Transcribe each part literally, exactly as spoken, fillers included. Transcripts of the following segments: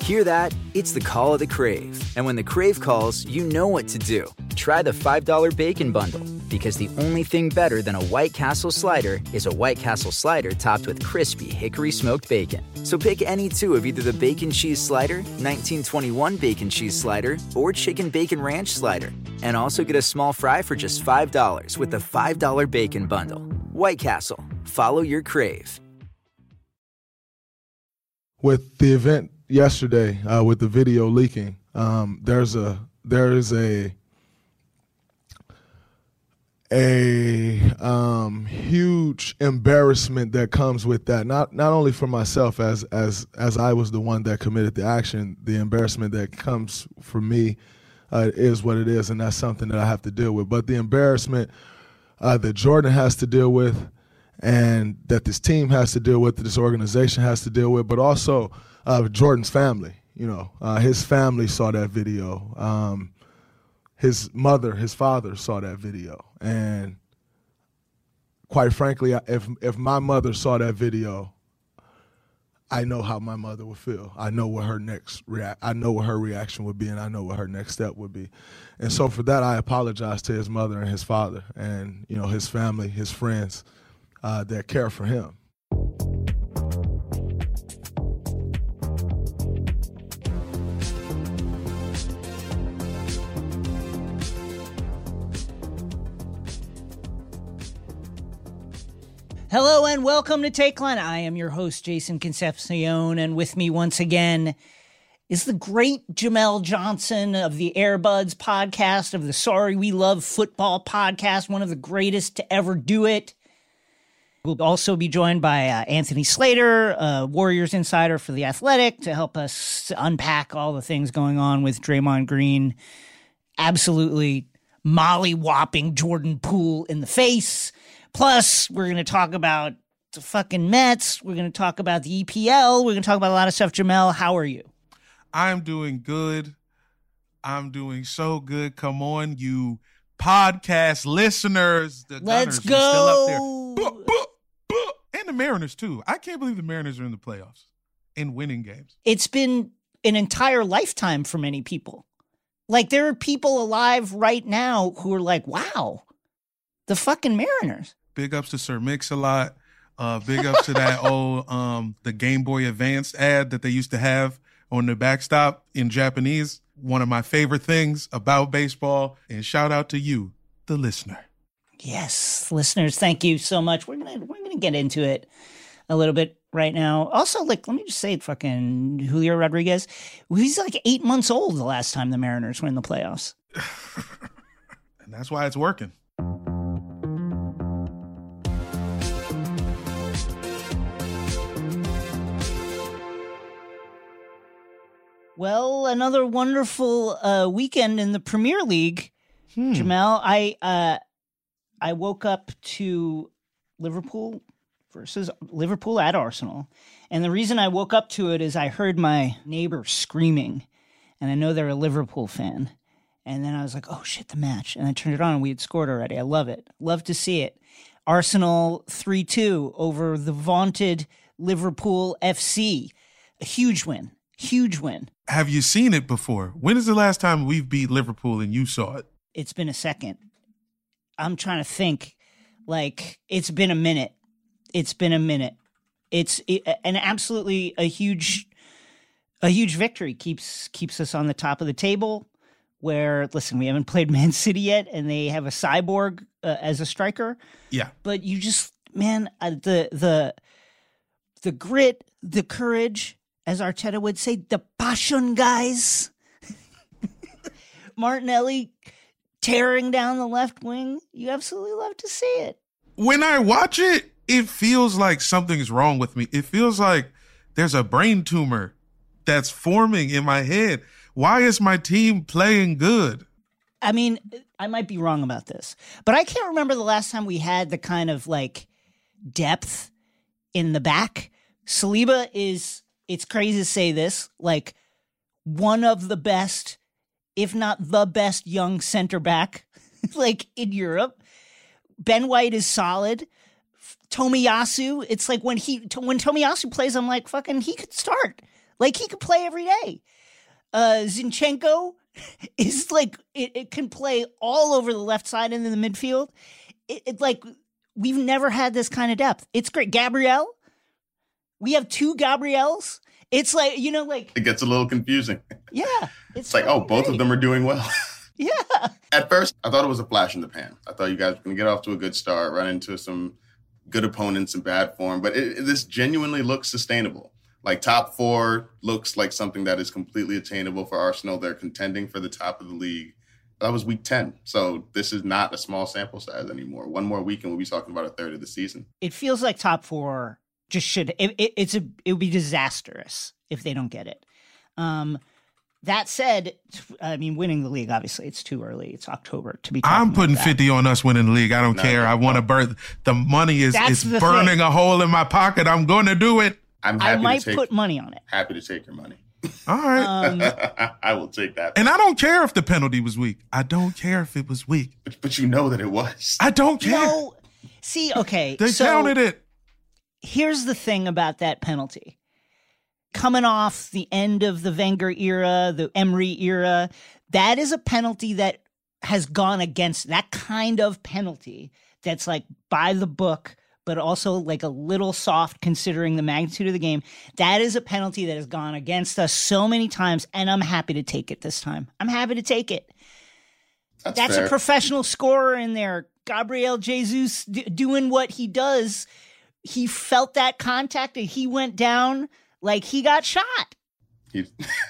Hear that? It's the call of the Crave. And when the Crave calls, you know what to do. Try the five dollar Bacon Bundle, because the only thing better than a White Castle slider is a White Castle slider topped with crispy hickory smoked bacon. So pick any two of either the Bacon Cheese Slider, nineteen twenty-one Bacon Cheese Slider, or Chicken Bacon Ranch Slider. And also get a small fry for just five dollars with the five dollar Bacon Bundle. White Castle. Follow your Crave. With the event yesterday, uh, with the video leaking, um, there's a there is a a um, huge embarrassment that comes with that. Not not only for myself, as as as I was the one that committed the action, the embarrassment that comes for me uh, is what it is, and that's something that I have to deal with. But the embarrassment uh, that Jordan has to deal with, and that this team has to deal with, that this organization has to deal with, but also uh, Jordan's family. You know, uh, his family saw that video. Um, his mother, his father saw that video. And quite frankly, if if my mother saw that video, I know how my mother would feel. I know what her next react. I know what her reaction would be, and I know what her next step would be. And so for that, I apologize to his mother and his father, and you know, his family, his friends uh, that care for him. Hello and welcome to Takeline. I am your host, Jason Concepcion, and with me once again is the great Jamel Johnson of the Airbuds podcast, of the Sorry We Love Football podcast, one of the greatest to ever do it. We'll also be joined by uh, Anthony Slater, uh, Warriors insider for The Athletic, to help us unpack all the things going on with Draymond Green absolutely molly-whopping Jordan Poole in the face. Plus, we're going to talk about the fucking Mets. We're going to talk about the E P L. We're going to talk about a lot of stuff. Jamel, how are you? I'm doing good. I'm doing so good. Come on, you podcast listeners. The Let's Gunners go. are still up there. Buh, buh, buh. And the Mariners, too. I can't believe the Mariners are in the playoffs and winning games. It's been an entire lifetime for many people. Like, there are people alive right now who are like, wow, the fucking Mariners. Big ups to Sir Mix-a-Lot. Uh, big ups to that old um, the Game Boy Advance ad that they used to have on the backstop in Japanese. One of my favorite things about baseball. And shout out to you, the listener. Yes, listeners, thank you so much. We're gonna we're gonna get into it a little bit right now. Also, like, let me just say it, fucking Julio Rodriguez. He's like eight months old the last time the Mariners were in the playoffs. And that's why it's working. Well, another wonderful uh, weekend in the Premier League, hmm. Jamel. I uh, I woke up to Liverpool versus Liverpool at Arsenal, and the reason I woke up to it is I heard my neighbor screaming, and I know they're a Liverpool fan, and then I was like, "Oh shit, the match!" And I turned it on, and we had scored already. I love it. Love to see it. Arsenal three two over the vaunted Liverpool F C. A huge win. Huge win. Have you seen it before? When is the last time we've beat Liverpool and you saw it? It's been a second. I'm trying to think. Like, it's been a minute. It's been a minute. It's it, an absolutely a huge, a huge victory. Keeps keeps us on the top of the table. Where, listen, we haven't played Man City yet, and they have a cyborg uh, as a striker. Yeah. But you just, man, uh, the the the grit, the courage. As Arteta would say, the passion, guys. Martinelli tearing down the left wing. You absolutely love to see it. When I watch it, it feels like something's wrong with me. It feels like there's a brain tumor that's forming in my head. Why is my team playing good? I mean, I might be wrong about this, but I can't remember the last time we had the kind of like depth in the back. Saliba is... It's crazy to say this, like one of the best, if not the best young center back, like in Europe. Ben White is solid. Tomiyasu, it's like when he when Tomiyasu plays, I'm like, fucking, he could start. Like, he could play every day. Uh, Zinchenko is like, it, it can play all over the left side and in the midfield. It, it like, we've never had this kind of depth. It's great. Gabriel, we have two Gabriels. It's like, you know, like. It gets a little confusing. Yeah. It's, it's like, oh, both great. of them are doing well. Yeah. At first, I thought it was a flash in the pan. I thought you guys were going to get off to a good start, run into some good opponents in bad form. But it, it, this genuinely looks sustainable. Like, top four looks like something that is completely attainable for Arsenal. They're contending for the top of the league. That was week ten. So this is not a small sample size anymore. One more week and we'll be talking about a third of the season. It feels like top four just should, it, it, it's a, it would be disastrous if they don't get it. Um, that said, I mean, winning the league, obviously it's too early. It's October to be talking I'm putting about that. fifty on us winning the league. I don't No, care. no, I want to no. burn. The money is, is the burning thing. a hole in my pocket. I'm going to do it. I'm I happy might to take, put money on it. happy to take your money. All right. Um, I will take that. And I don't care if the penalty was weak. I don't care if it was weak. But, but you know that it was. I don't care. no, see, okay. They so counted it. Here's the thing about that penalty. Coming off the end of the Wenger era, the Emery era, that is a penalty that has gone against that kind of penalty that's like by the book, but also like a little soft considering the magnitude of the game. That is a penalty that has gone against us so many times, and I'm happy to take it this time. I'm happy to take it. That's, That's fair. a professional scorer in there. Gabriel Jesus d- doing what he does. He felt that contact and he went down like he got shot. He-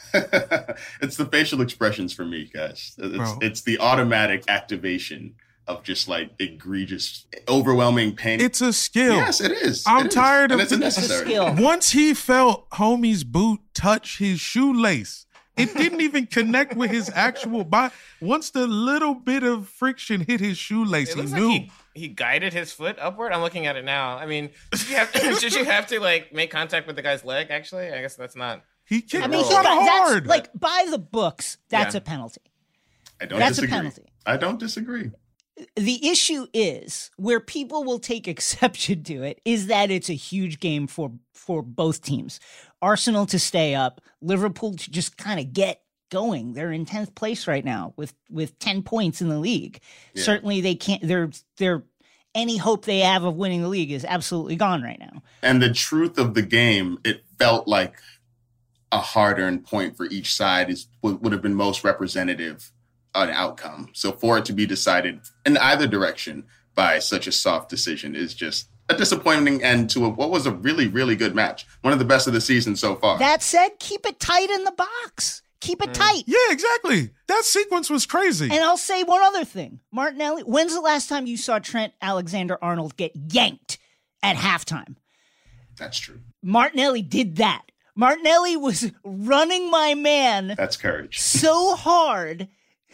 it's the facial expressions for me, guys. It's, Bro. it's the automatic activation of just like egregious, overwhelming pain. It's a skill. Yes, it is. I'm It is. tired and of- it's It's a necessary. skill. Once he felt homie's boot touch his shoelace, it didn't even connect with his actual body. Once the little bit of friction hit his shoelace, It he looks knew. like he, he guided his foot upward. I'm looking at it now. I mean, did you have, did you have to like make contact with the guy's leg? Actually, I guess that's not. He kicked I mean, he kind got, of hard. that's like by the books, that's Yeah. a penalty. I don't That's a disagree. penalty. I don't disagree. The issue is where people will take exception to it is that it's a huge game for for both teams. Arsenal to stay up, Liverpool to just kind of get going. They're in tenth place right now with with ten points in the league. Yeah. Certainly they can't they're they're any hope they have of winning the league is absolutely gone right now. And the truth of the game, it felt like a hard-earned point for each side is would, would have been most representative an outcome. So for it to be decided in either direction by such a soft decision is just a disappointing end to a, what was a really, really good match. One of the best of the season so far. That said, keep it tight in the box. Keep it tight. yeah, exactly. That sequence was crazy. And I'll say one other thing. Martinelli, when's the last time you saw Trent Alexander-Arnold get yanked at halftime? That's true. Martinelli did that. Martinelli was running my man That's courage. so hard,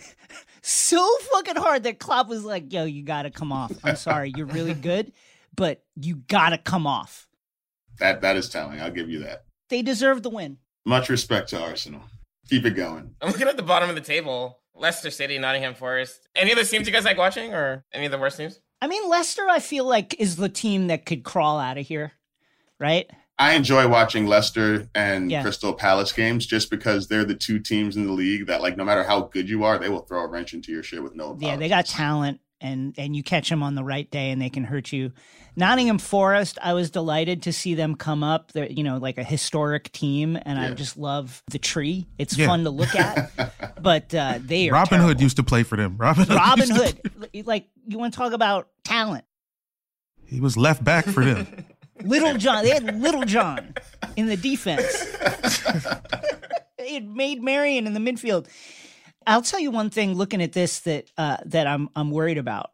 so fucking hard that Klopp was like, yo, you got to come off. I'm sorry, you're really good, but you got to come off. That That is telling. I'll give you that. They deserve the win. Much respect to Arsenal. Keep it going. I'm looking at the bottom of the table. Leicester City, Nottingham Forest. Any of those teams you guys like watching, or any of the worst teams? I mean, Leicester, I feel like, is the team that could crawl out of here, right? I enjoy watching Leicester and Yeah. Crystal Palace games just because they're the two teams in the league that, like, no matter how good you are, they will throw a wrench into your shit with no apologies. Yeah, they got talent, and and you catch them on the right day, and they can hurt you. Nottingham Forest, I was delighted to see them come up. They're, you know, like a historic team, and I Yeah. just love the tree. It's Yeah. fun to look at, but uh, they are Robin terrible. Hood used to play for them. Robin Hood. Robin used to- Hood, like you want to talk about talent? He was left back for them. Little John, they had Little John in the defense. They had made Marion in the midfield. I'll tell you one thing. Looking at this, that uh, that I'm I'm worried about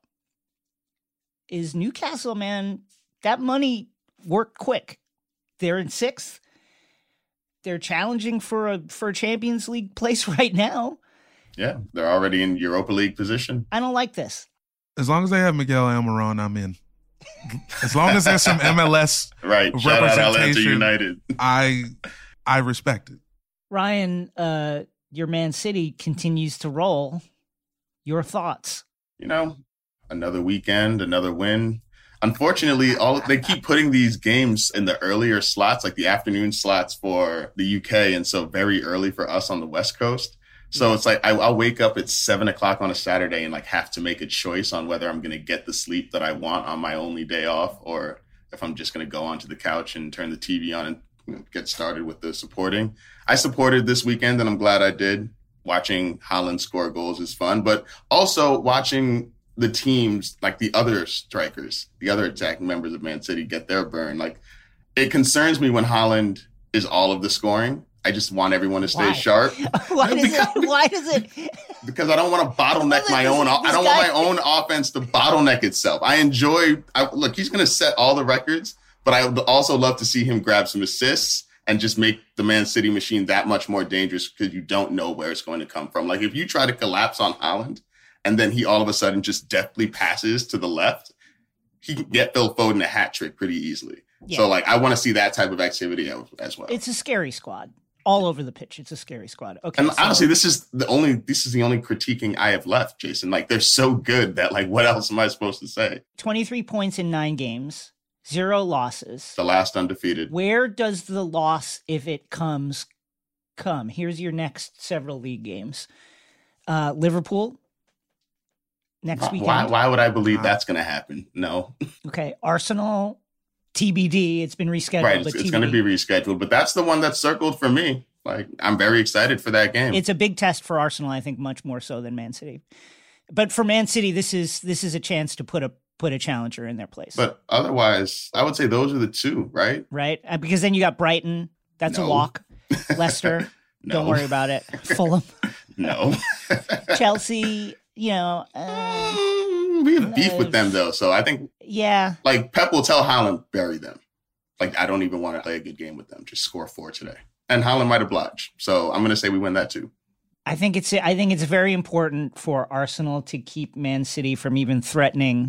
is Newcastle. Man, that money worked quick. They're in sixth. They're challenging for a for a Champions League place right now. Yeah, they're already in Europa League position. I don't like this. As long as they have Miguel Almiron, I'm in. As long as there's some M L S, Right. Shout out Atlanta Representation. United. I I respect it. Ryan, uh, your Man City continues to roll. Your thoughts? You know, another weekend, another win. Unfortunately, all they keep putting these games in the earlier slots, like the afternoon slots for the U K, and so very early for us on the West Coast. So it's like I, I'll wake up at seven o'clock on a Saturday and like have to make a choice on whether I'm going to get the sleep that I want on my only day off, or if I'm just going to go onto the couch and turn the T V on and you know, get started with the supporting. I supported this weekend, and I'm glad I did. Watching Haaland score goals is fun, but also watching the teams, like the other strikers, the other attacking members of Man City get their burn. Like, it concerns me when Haaland is all of the scoring. I just want everyone to stay Why? sharp. Why does because, it? Why does it? Because I don't want to bottleneck my own. I don't want my own offense to bottleneck itself. I enjoy. I, look, he's going to set all the records, but I would also love to see him grab some assists and just make the Man City machine that much more dangerous because you don't know where it's going to come from. Like if you try to collapse on Haaland and then he all of a sudden just deftly passes to the left, he can get Phil Foden a hat trick pretty easily. Yeah. So like I want to see that type of activity as well. It's a scary squad. All over the pitch. It's a scary squad. Okay. And so, honestly, this is the only this is the only critiquing I have left, Jason. Like they're so good that like what else am I supposed to say? twenty-three points in nine games, zero losses. The last undefeated. Where does the loss, if it comes, come? Here's your next several league games. Uh, Liverpool next why, weekend. Why, why would I believe that's going to happen? No. Okay. Arsenal. T B D, it's been rescheduled. Right, it's, but it's going to be rescheduled, but that's the one that's circled for me. Like, I'm very excited for that game. It's a big test for Arsenal, I think, much more so than Man City. But for Man City, this is this is a chance to put a put a challenger in their place. But otherwise, I would say those are the two, right? Right, uh, because then you got Brighton. That's no. a walk. Leicester, no. Don't worry about it. Fulham, no. Chelsea. You know, uh, we have beef uh, with them though, so I think yeah. Like Pep will tell Haaland, bury them. Like I don't even want to play a good game with them. Just score four today, and Haaland might oblige. So I'm going to say we win that too. I think it's I think it's very important for Arsenal to keep Man City from even threatening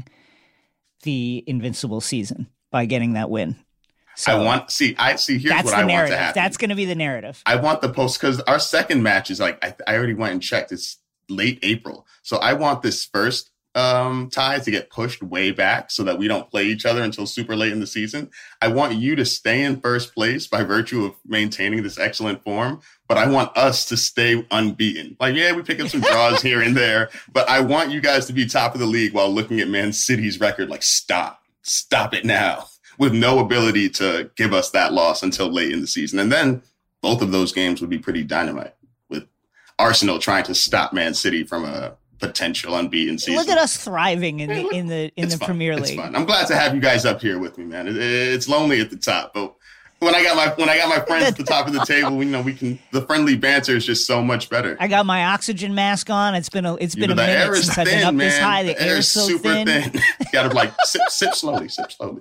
the invincible season by getting that win. So I want see I see here's that's what the I narrative. want to happen. That's going to be the narrative. I want the post because our second match is like I, I already went and checked. It's late April, so I want this first um, tie to get pushed way back so that we don't play each other until super late in the season. I want you to stay in first place by virtue of maintaining this excellent form, but I want us to stay unbeaten. Like, yeah, we pick up some draws here and there, but I want you guys to be top of the league while looking at Man City's record. Like, stop, stop it now, with no ability to give us that loss until late in the season. And then both of those games would be pretty dynamite, with Arsenal trying to stop Man City from a potential unbeaten season. Look at us thriving in hey, the look, in the in the fun. Premier It's League. fun. I'm glad to have you guys up here with me, man. It, it's lonely at the top, but when I got my when I got my friends at the top of the table, you know, we can the friendly banter is just so much better. I got my oxygen mask on. It's been a it's been you know, a minute since thin, I've been up man. this high. The, the air air is so super thin. thin. You gotta like sip, sip slowly, sip slowly.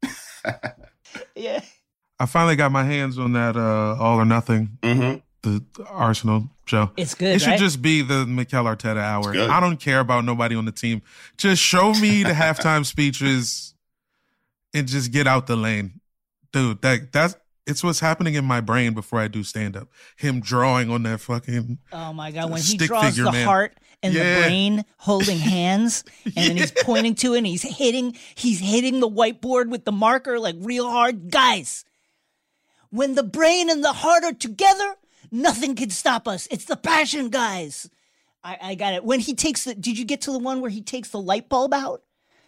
Yeah. I finally got my hands on that uh, All or Nothing, Mm-hmm. the, the Arsenal show. It's good, It should right? just be the Mikel Arteta hour. good. I don't care about nobody on the team. Just show me the halftime speeches and just get out the lane. Dude, that that's it's what's happening in my brain before I do stand-up. Him drawing on that fucking Oh my God, when he stick draws figure, the man. heart and Yeah. the brain holding hands and then he's pointing to it and he's hitting he's hitting the whiteboard with the marker like real hard. Guys, when the brain and the heart are together, nothing can stop us. It's the passion, guys. I, I got it. When he takes the did you get to the one where he takes the light bulb out?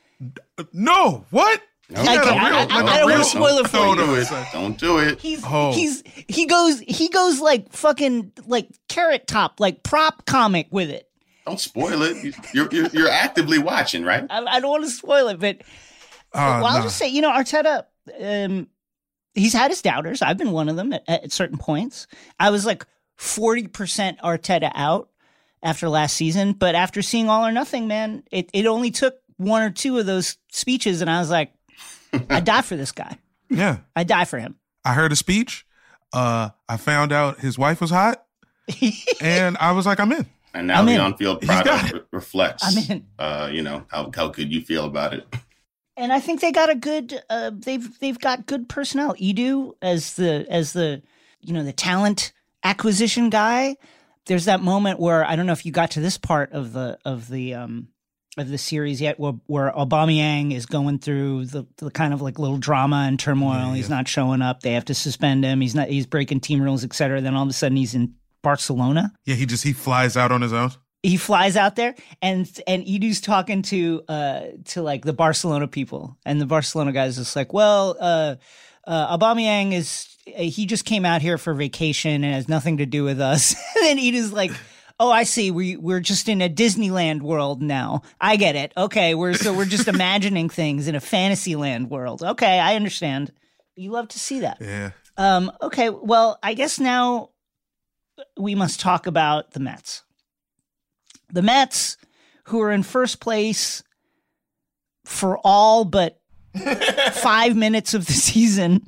No, what? No, I can't- no, I- no, I- no, I don't no, wanna no, spoil it for don't you. do it. Don't do it. He's Oh. he's he goes he goes like fucking like Carrot Top, like prop comic with it. Don't spoil it. You're you're, you're actively watching, right? I, I don't want to spoil it, but Uh, well, I'll nah. just say, you know, Arteta, um, he's had his doubters. I've been one of them at, at certain points. I was like forty percent Arteta out after last season, but after seeing All or Nothing, man, it, it only took one or two of those speeches, and I was like, I die for this guy. Yeah. I die for him. I heard a speech. Uh, I found out his wife was hot, and I was like, I'm in. And now I'm the in. on-field He's got product it. re- reflects, I'm in. Uh, you know, how, how good you feel about it. And I think they got a good. Uh, they've they've got good personnel. Edu as the as the you know the talent acquisition guy. There's that moment where I don't know if you got to this part of the of the um of the series yet, where, where Aubameyang is going through the, the kind of like little drama and turmoil. Yeah, he's yeah. not showing up. They have to suspend him. He's not. He's breaking team rules, et cetera. Then all of a sudden, he's in Barcelona. Yeah, he just he flies out on his own. He flies out there, and and Edu's talking to uh to like the Barcelona people, and the Barcelona guys is like, well, uh, uh, Aubameyang is he just came out here for vacation and has nothing to do with us. And then Edu's like, oh, I see. We we're just in a Disneyland world now. I get it. Okay, we're so we're just imagining things in a Fantasyland world. Okay, I understand. You love to see that. Yeah. Um. Okay. Well, I guess now we must talk about the Mets. The Mets, who are in first place for all but five minutes of the season,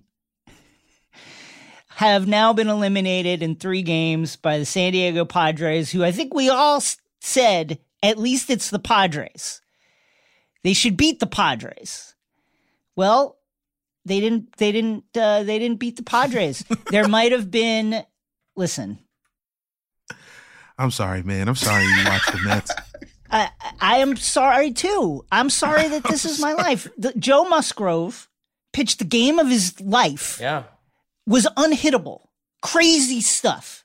have now been eliminated in three games by the San Diego Padres, who I think we all said, at least it's the Padres. They should beat the Padres. Well, they didn't, they didn't, uh, they didn't beat the Padres. There might have been, listen. I'm sorry, man. I'm sorry you watched the Mets. I, I am sorry, too. I'm sorry that this is my life. The, Joe Musgrove pitched the game of his life. Yeah. Was unhittable. Crazy stuff.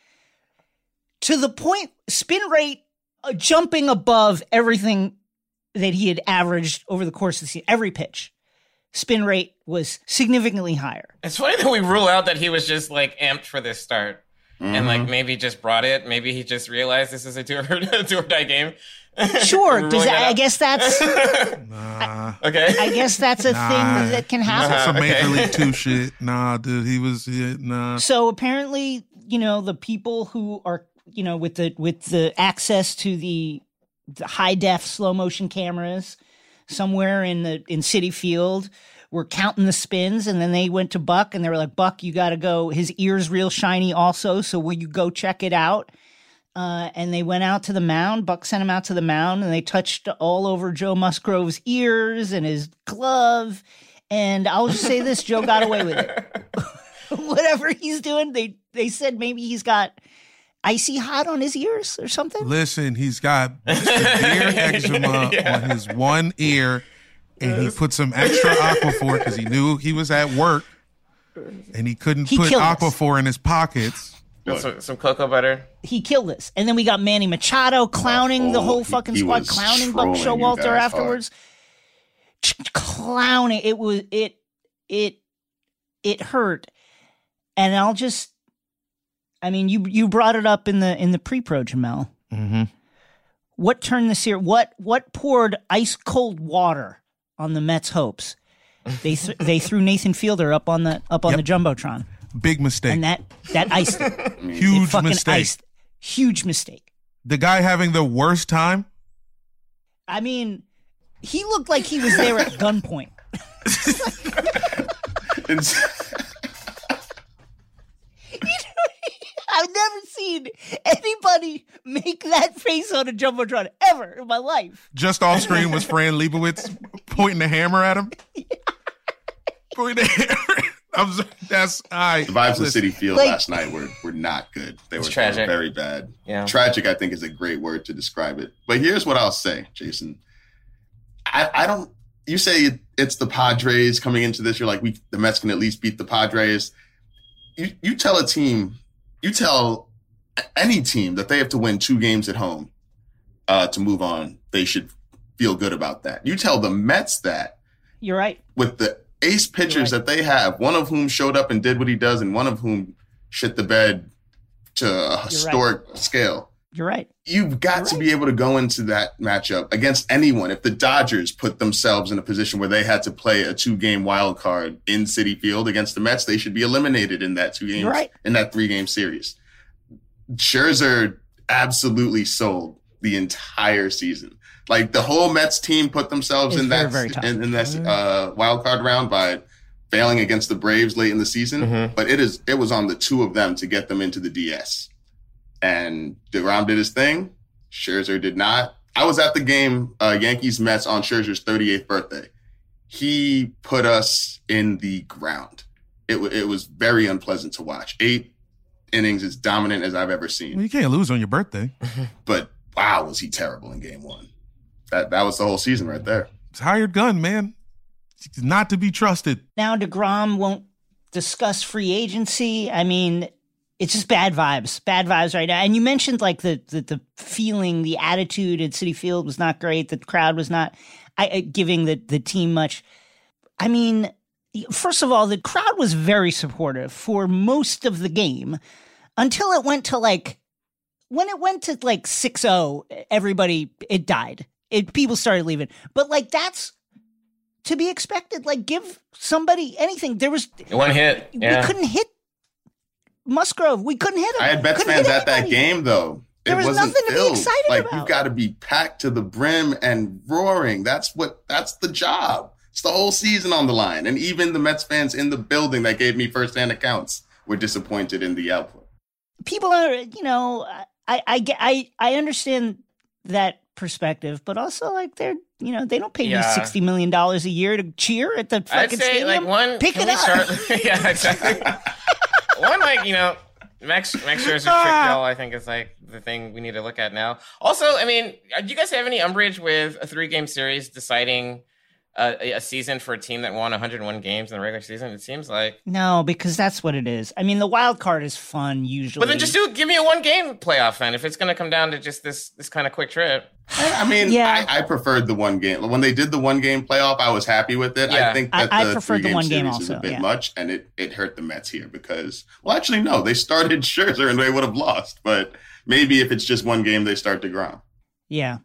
To the point, spin rate uh, jumping above everything that he had averaged over the course of the season. Every pitch. Spin rate was significantly higher. It's funny that we rule out that he was just like amped for this start. Mm-hmm. And like maybe just brought it. Maybe he just realized this is a do or, do or die game. Sure. Does that, I guess that's nah. Okay. I guess that's a nah. thing that can happen. That's some okay. Major League Two shit. Nah, dude, he was yeah, nah. So apparently, you know, the people who are, you know, with the with the access to the, the high def slow motion cameras somewhere in the in Citi Field were counting the spins, and then they went to Buck and they were like, Buck, you got to go. His ear's real shiny also, so will you go check it out? Uh, and they went out to the mound. Buck sent him out to the mound, and they touched all over Joe Musgrove's ears and his glove. And I'll just say this, Joe got away with it. Whatever he's doing, they, they said maybe he's got icy hot on his ears or something. Listen, he's got severe eczema yeah. on his one ear, and he put some extra Aquaphor because he knew he was at work, and he couldn't he put Aquaphor us. in his pockets. Some, some cocoa butter. He killed us. And then we got Manny Machado clowning oh, the whole fucking he, he squad, clowning Buck Showalter afterwards. Hard. Clowning. It was, it, it, it hurt. And I'll just, I mean, you, you brought it up in the, in the pre-pro, Jamel. Mm-hmm. What turned this here? What, what poured ice cold water on the Mets' hopes? They, th- they threw Nathan Fielder up on the, up on yep. the Jumbotron. Big mistake. And that, that iced it. Huge it fucking mistake. Iced. Huge mistake. The guy having the worst time? I mean, he looked like he was there at gunpoint. I've never seen anybody make that face on a Jumbotron ever in my life. Just off screen was Fran Lebowitz pointing a hammer at him. Yeah. Pointing a hammer. I'm sorry, that's I. The vibes of Citi Field like, last night were were not good. They were, tragic. they were very bad. Yeah. Tragic, I think, is a great word to describe it. But here's what I'll say, Jason. I, I don't. You say it's the Padres coming into this. You're like, we the Mets can at least beat the Padres. You you tell a team, you tell any team that they have to win two games at home uh, to move on. They should feel good about that. You tell the Mets that. You're right. With the ace pitchers right. that they have, one of whom showed up and did what he does, and one of whom shit the bed to a historic right. scale. You're right. You've got You're to right. be able to go into that matchup against anyone. If the Dodgers put themselves in a position where they had to play a two-game wild card in Citi Field against the Mets, they should be eliminated in that two games, right. in that three-game series. Scherzer absolutely sold the entire season. Like the whole Mets team put themselves it's in very, that very in, in that uh, wild card round by failing against the Braves late in the season. Mm-hmm. But it is it was on the two of them to get them into the D S. And DeGrom did his thing. Scherzer did not. I was at the game, uh, Yankees Mets on Scherzer's thirty-eighth birthday. He put us in the ground. It w- it was very unpleasant to watch. Eight innings, as dominant as I've ever seen. Well, you can't lose on your birthday. But wow, was he terrible in game one. that that was the whole season right there. It's hired gun, man. It's not to be trusted. Now DeGrom won't discuss free agency. I mean, it's just bad vibes, bad vibes right now. And you mentioned like the the, the feeling, the attitude at Citi Field was not great. The crowd was not I, giving the, the team much. I mean, first of all, the crowd was very supportive for most of the game until it went to like, when it went to like six oh, everybody, it died. It, people started leaving. But like, that's to be expected. Like, give somebody anything. There was one hit. Yeah. We couldn't hit Musgrove. We couldn't hit him. I had Mets fans at that game, though. There it was wasn't nothing to filled. be excited like, about. Like, you got to be packed to the brim and roaring. That's what. That's the job. It's the whole season on the line. And even the Mets fans in the building that gave me firsthand accounts were disappointed in the output. People are, you know, I, I, get, I, I understand that perspective, but also like they're, you know, they don't pay Yeah. you sixty million dollars a year to cheer at the fucking I'd say stadium. like one. Pick can it we up. Start, yeah, exactly. One like you know, Max Max Scherzer trick y'all. I think is like the thing we need to look at now. Also, I mean, do you guys have any umbrage with a three game series deciding a, a season for a team that won one hundred one games in the regular season? It seems like No, because that's what it is. I mean, the wild card is fun usually. But then just do give me a one game playoff then if it's going to come down to just this this kind of quick trip. I mean, Yeah. I, I preferred the one game. When they did the one game playoff, I was happy with it. Yeah. I think I- that I the preferred the three-game one game series is also, a bit yeah. much, and it, it hurt the Mets here because, well, actually, no, they started Scherzer and they would have lost. But maybe if it's just one game, they start DeGrom. Yeah.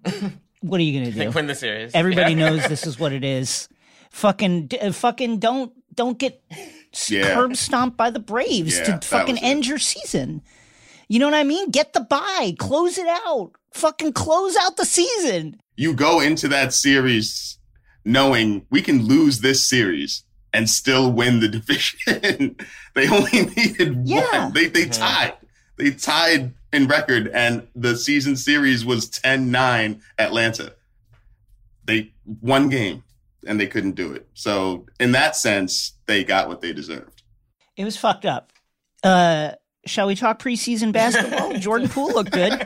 What are you going to They do? win the series. Everybody Yeah. knows this is what it is. Fucking, uh, fucking don't, don't get s- Yeah. curb stomped by the Braves Yeah, to that fucking was it. end your season. You know what I mean? Get the bye, close it out, fucking close out the season. You go into that series knowing we can lose this series and still win the division. They only needed Yeah. one. They they Mhm. tied. They tied in record, and the season series was ten nine Atlanta. They one game, and they couldn't do it. So in that sense, they got what they deserved. It was fucked up. Uh, shall we talk preseason basketball? Jordan Poole looked good.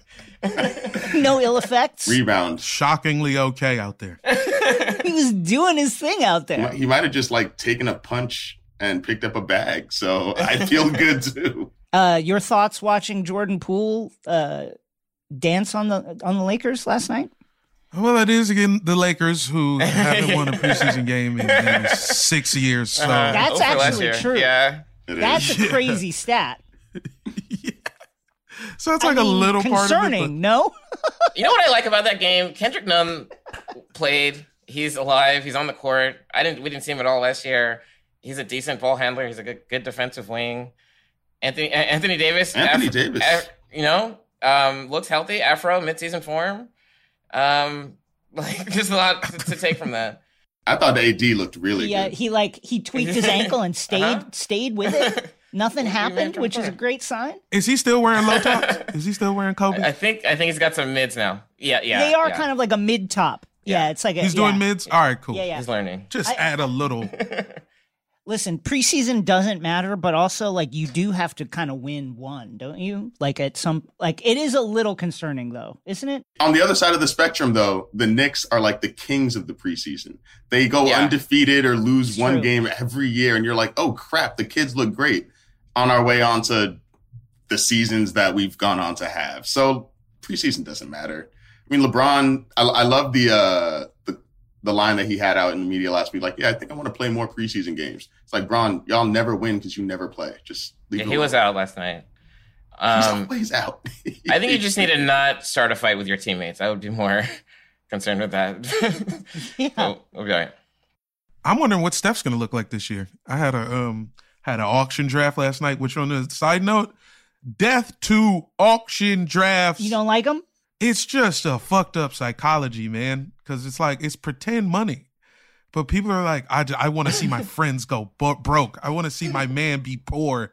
No ill effects. Rebound. Shockingly okay out there. He was doing his thing out He there. might- He might have just like taken a punch and picked up a bag. So I feel good too. Uh, your thoughts watching Jordan Poole uh, dance on the on the Lakers last night? Well, it is again the Lakers who haven't won a preseason game in, in six years. So Uh, That's oh, for last actually year. true. Yeah. It That's is. a crazy stat. so it's I like mean, a little concerning, part of it. no? You know what I like about that game? Kendrick Nunn played. He's alive. He's on the court. I didn't. We didn't see him at all last year. He's a decent ball handler. He's a good, good defensive wing. Anthony Anthony Davis. Anthony Af- Davis. Af- you know, um, looks healthy. Afro midseason form. Um, like there's a lot to, to take from that. I thought A D looked really He, uh, good. he like he tweaked his ankle and stayed Uh-huh. stayed with it. Nothing He made happened, him which is a firm. great sign. Is he still wearing low tops? Is he still wearing Kobe? I think I think he's got some mids now. Yeah, yeah. they are yeah. kind of like a mid top. Yeah. Yeah. it's like a, He's yeah. doing mids? All right, cool. Yeah, yeah. He's learning. Just I- add a little. Listen, preseason doesn't matter, but also like you do have to kind of win one, don't you? Like at some like it is a little concerning though, isn't it? On the other side of the spectrum, though, the Knicks are like the kings of the preseason. They go Yeah. undefeated or lose It's one true. game every year, and you're like, oh, crap, the kids look great. On our way on to the seasons that we've gone on to have. So preseason doesn't matter. I mean, LeBron, I, I love the, uh, the the line that he had out in the media last week. Like, yeah, I think I want to play more preseason games. It's like, Bron, y'all never win because you never play. Just leave Yeah, it he was alone. out last night. He's Um, always out. I think you just need to not start a fight with your teammates. I would be more concerned with that. Yeah. Oh, we'll be all right. I'm wondering what Steph's going to look like this year. I had a um had an auction draft last night, which on the side note, death to auction drafts. You don't like them? It's just a fucked up psychology, man, because it's like it's pretend money. But people are like, I, I want to see my friends go bo- broke. I want to see my man be poor.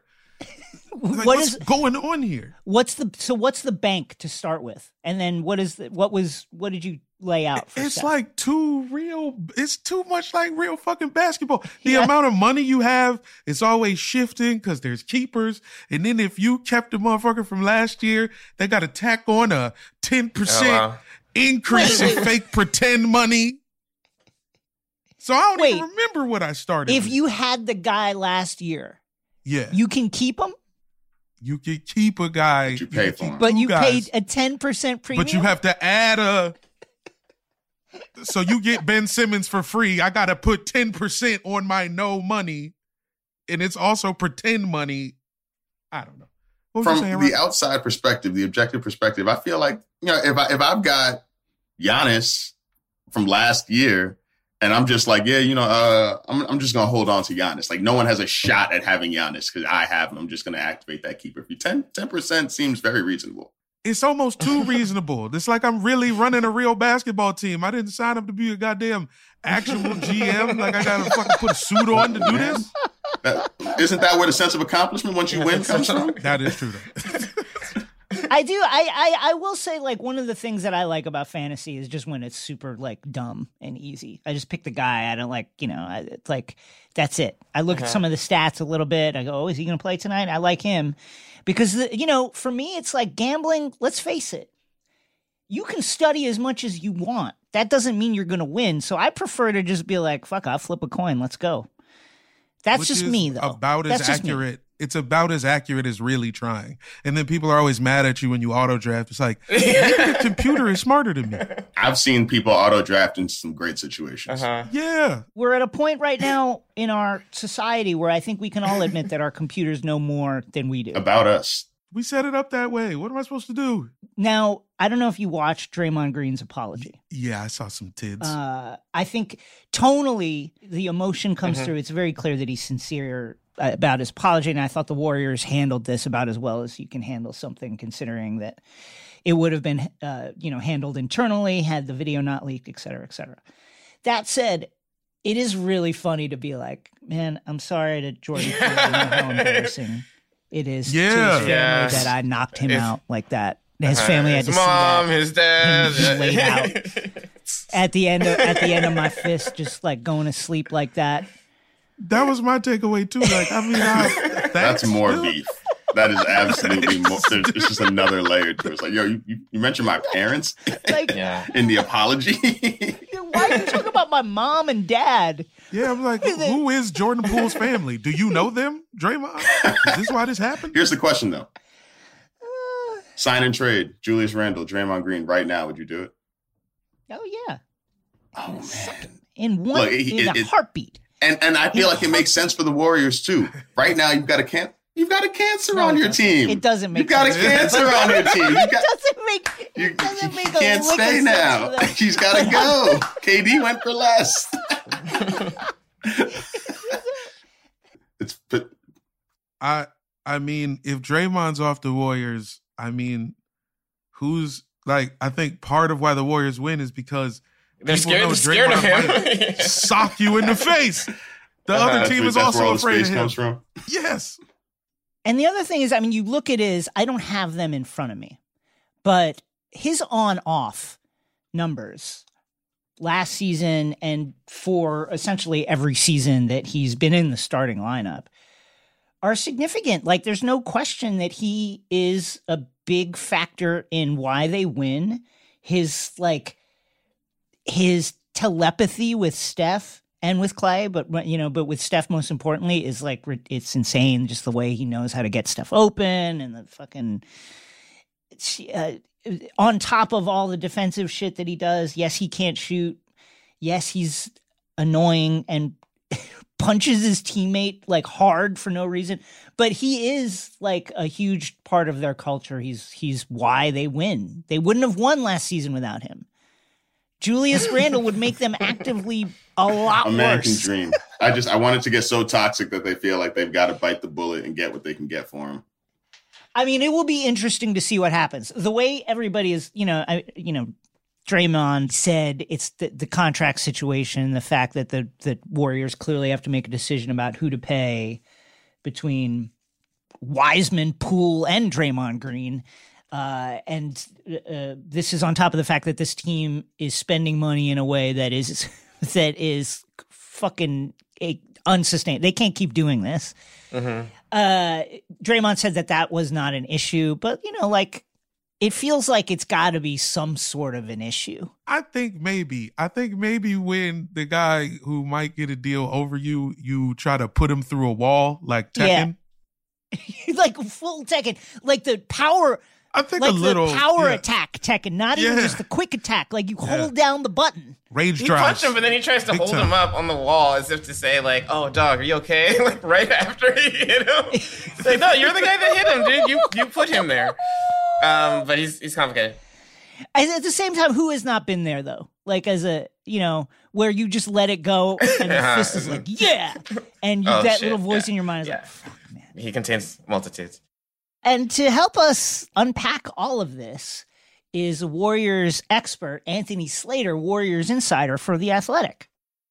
Like, What what's is going on here? what's the so what's the bank to start with, and then what is the, what was what did you lay out for? It's Steph? like too real. It's too much like real fucking basketball. The Yeah. amount of money you have, it's always shifting because there's keepers. And then if you kept the motherfucker from last year, they got to tack on a ten percent Oh, wow. increase Wait, in wait, fake pretend money. So I don't Wait. even remember what I started If with. you had the guy last year, yeah, you can keep him, you can keep a guy. But you pay can for keep him. but two you guys, paid a ten percent premium. But you have to add a. So you get Ben Simmons for free. I got to put ten percent on my no money. And it's also pretend money. I don't know. What was From you saying, the Ryan? outside perspective, the objective perspective, I feel like, you know, if I if I've got Giannis from last year, and I'm just like, yeah, you know, uh, I'm I'm just gonna hold on to Giannis. Like, no one has a shot at having Giannis because I have him. I'm just gonna activate that keeper fee. ten percent seems very reasonable. It's almost too reasonable. It's like I'm really running a real basketball team. I didn't sign up to be a goddamn actual G M. Like I gotta fucking put a suit on to do this. That, isn't that where the sense of accomplishment once you win comes from? That is true though. I do. I, I I will say, like, one of the things that I like about fantasy is just when it's super, like, dumb and easy. I just pick the guy. I don't like, you know, I, it's like, that's it. I look Uh-huh. at some of the stats a little bit. I go, oh, is he going to play tonight? I like him. Because, the, you know, for me, it's like gambling. Let's face it. You can study as much as you want. That doesn't mean you're going to win. So I prefer to just be like, fuck, I'll flip a coin. Let's go. That's Which just is me, though. About That's as just me. accurate. It's about as accurate as really trying. And then people are always mad at you when you auto draft. It's like, maybe the computer is smarter than me. I've seen people auto draft in some great situations. Uh-huh. Yeah. We're at a point right now in our society where I think we can all admit that our computers know more than we do. About us. We set it up that way. What am I supposed to do? Now, I don't know if you watched Draymond Green's apology. Yeah, I saw some tids. Uh, I think tonally, the emotion comes Mhm. through. It's very clear that he's sincere uh, about his apology, and I thought the Warriors handled this about as well as you can handle something, considering that it would have been, uh, you know, handled internally had the video not leaked, et cetera, et cetera. That said, it is really funny to be like, man, I'm sorry to Jordan Poole. I know how embarrassing it is to Yeah. his family Yes. that I knocked him If- out like that. His Uh-huh. family had his to see mom, that. his dad, Him laid out. At the end of at the end of my fist, just like going to sleep like that. that was my takeaway too. Like, I mean, I, That's more still- beef. That is absolutely more. There's, it's just another layer to it. It's like, yo, you, you you mentioned my parents Like, Yeah. in the apology. why are you talking about my mom and dad? Yeah, I'm like, who is Jordan Poole's family? Do you know them, Draymond? Is this why this happened? Here's the question, though. Sign and trade Julius Randle, Draymond Green right now. Would you do it? Oh yeah, Oh man. in one Look, it- in a it- heartbeat. And and I feel like it makes sense for the Warriors too. Right now, you've got a can you've got a cancer No, on it your doesn't. team. It doesn't make You've got sense. a cancer on your team. You It got, doesn't make. you, It doesn't you make a can't lick of stay sense now. to that. She's got to go. K D went for less. It's but I I mean, if Draymond's off the Warriors, I mean, who's like? I think part of why the Warriors win is because They're people scared, know they're scared of Draymond him. might sock you in the face. The uh, other that's team where- is that's also where all the afraid of space him. comes from. Yes. And the other thing is, I mean, you look at his, I don't have them in front of me, but his on off numbers last season and for essentially every season that he's been in the starting lineup are significant. Like, there's no question that he is a big factor in why they win. His, like, his telepathy with Steph and with Clay, but you know, but with Steph most importantly is like it's insane just the way he knows how to get stuff open and the fucking uh, on top of all the defensive shit that he does. Yes, he can't shoot. Yes, he's annoying and punches his teammate like hard for no reason, but he is like a huge part of their culture. He's he's why they win. They wouldn't have won last season without him. Julius Randle would make them actively a lot A man worse. can dream. I just I want it to get so toxic that they feel like they've got to bite the bullet and get what they can get for him. I mean, it will be interesting to see what happens. The way everybody is, you know, I, you know, Draymond said it's the, the contract situation, the fact that the, the Warriors clearly have to make a decision about who to pay between Wiseman, Poole, and Draymond Green. Uh, and uh, this is on top of the fact that this team is spending money in a way that is that is fucking unsustainable. They can't keep doing this. Mm-hmm. Uh, Draymond said that that was not an issue, but you know, like it feels like it's got to be some sort of an issue. I think maybe. I think maybe when the guy who might get a deal over you, you try to put him through a wall like Tekken. Yeah. Like full Tekken. Like the power... I think like a little the power yeah. attack Tekken, not even yeah. just the quick attack. Like you yeah. hold down the button. Rage He drives. punched him, but then he tries to Big hold time. him up on the wall as if to say, like, "Oh, dog, are you okay?" Like right after he hit him. It's like, no, you're the guy that hit him, dude. You you put him there. Um, but he's he's complicated. And at the same time, who has not been there though? Like as a you know where you just let it go and the fist is like yeah, and you, Oh, that shit. little voice Yeah. in your mind is Yeah. like, fuck, man. He contains multitudes. And to help us unpack all of this is Warriors expert Anthony Slater, Warriors insider for The Athletic.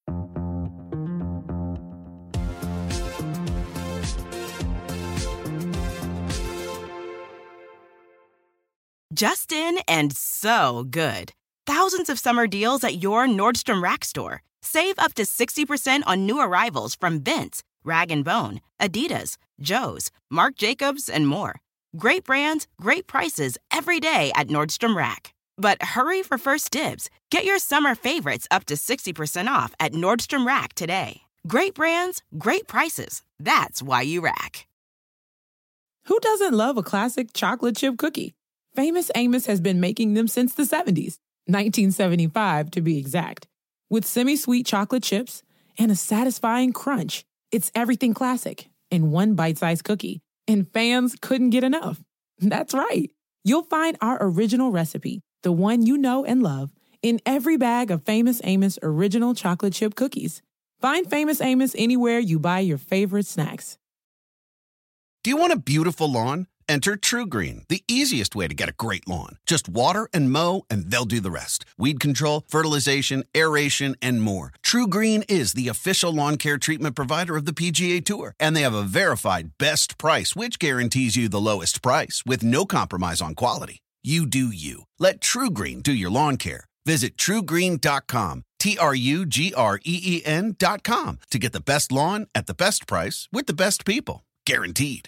Just in and so good. Thousands of summer deals at your Nordstrom Rack store. Save up to sixty percent on new arrivals from Vince, Rag and Bone, Adidas, Joe's, Marc Jacobs, and more. Great brands, great prices every day at Nordstrom Rack. But hurry for first dibs. Get your summer favorites up to sixty percent off at Nordstrom Rack today. Great brands, great prices. That's why you rack. Who doesn't love a classic chocolate chip cookie? Famous Amos has been making them since the seventies, nineteen seventy-five to be exact. With semi-sweet chocolate chips and a satisfying crunch, it's everything classic in one bite-sized cookie. And fans couldn't get enough. That's right. You'll find our original recipe, the one you know and love, in every bag of Famous Amos original chocolate chip cookies. Find Famous Amos anywhere you buy your favorite snacks. Do you want a beautiful lawn? Enter TruGreen, the easiest way to get a great lawn. Just water and mow, and they'll do the rest. Weed control, fertilization, aeration, and more. TruGreen is the official lawn care treatment provider of the P G A Tour, and they have a verified best price, which guarantees you the lowest price with no compromise on quality. You do you. Let TruGreen do your lawn care. Visit True Green dot com, T R U G R E E N dot com, to get the best lawn at the best price with the best people. Guaranteed.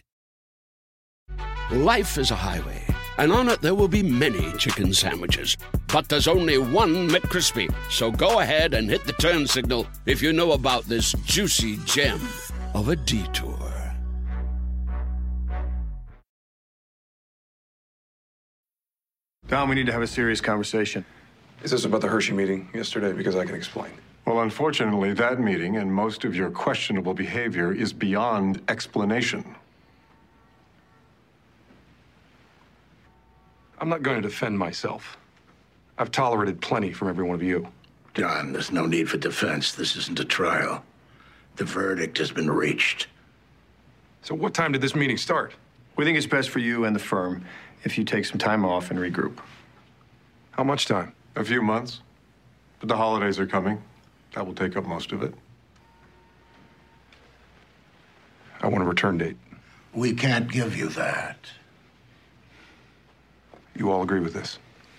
Life is a highway, and on it there will be many chicken sandwiches. But there's only one McCrispy. So go ahead and hit the turn signal if you know about this juicy gem of a detour. Don, we need to have a serious conversation. Is this about the Hershey meeting yesterday? Because I can explain. Well, unfortunately, that meeting and most of your questionable behavior is beyond explanation. I'm not going to defend myself. I've tolerated plenty from every one of you. John, there's no need for defense. This isn't a trial. The verdict has been reached. So what time did this meeting start? We think it's best for you and the firm if you take some time off and regroup. How much time? A few months. But the holidays are coming. That will take up most of it. I want a return date. We can't give you that. You all agree with this?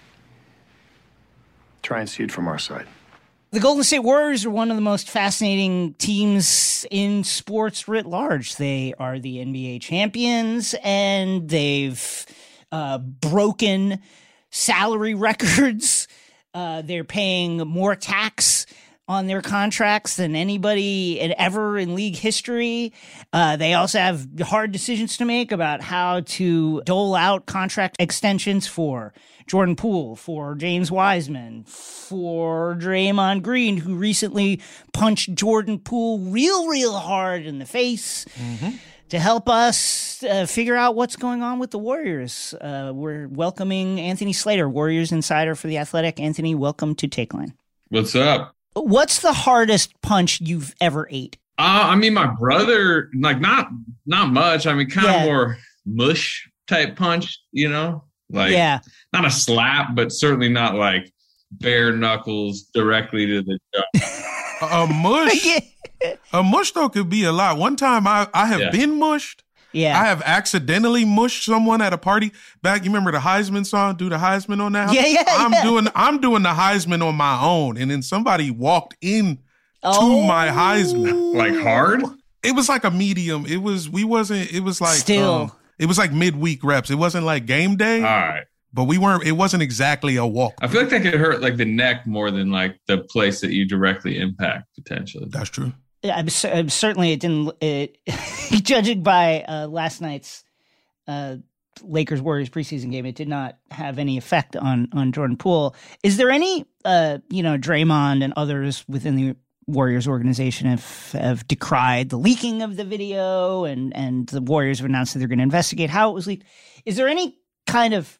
Try and see it from our side. The Golden State Warriors are one of the most fascinating teams in sports writ large. They are the N B A champions, and they've uh, broken salary records. Uh, they're paying more tax on their contracts than anybody ever in league history. Uh, they also have hard decisions to make about how to dole out contract extensions for Jordan Poole, for James Wiseman, for Draymond Green, who recently punched Jordan Poole real, real hard in the face. Mm-hmm. To help us uh, figure out what's going on with the Warriors, uh, we're welcoming Anthony Slater, Warriors insider for The Athletic. Anthony, welcome to Take Line. What's up? What's the hardest punch you've ever ate? Uh, I mean, my brother, like not not much. I mean, kind Yeah. of more mush type punch, you know? Like, Yeah. not a slap, but certainly not like bare knuckles directly to the jaw. A mush, a mush though could be a lot. One time I, I have Yeah. been mushed. Yeah. I have accidentally mushed someone at a party. Back, you remember the Heisman song? Do the Heisman on that? Yeah, yeah, I'm yeah. doing I'm doing the Heisman on my own, and then somebody walked in Oh. to my Heisman. Like hard? It was like a medium. It was we wasn't. It was like Still. um, it was like midweek reps. It wasn't like game day. All right. but we weren't, it wasn't exactly a walk. I feel like that could hurt like the neck more than like the place that you directly impact potentially. That's true. Yeah, I'm, I'm certainly it didn't, it, judging by uh, last night's uh, Lakers Warriors preseason game, it did not have any effect on, on Jordan Poole. Is there any, uh, you know, Draymond and others within the Warriors organization have, have decried the leaking of the video, and, and the Warriors have announced that they're going to investigate how it was leaked. Is there any kind of,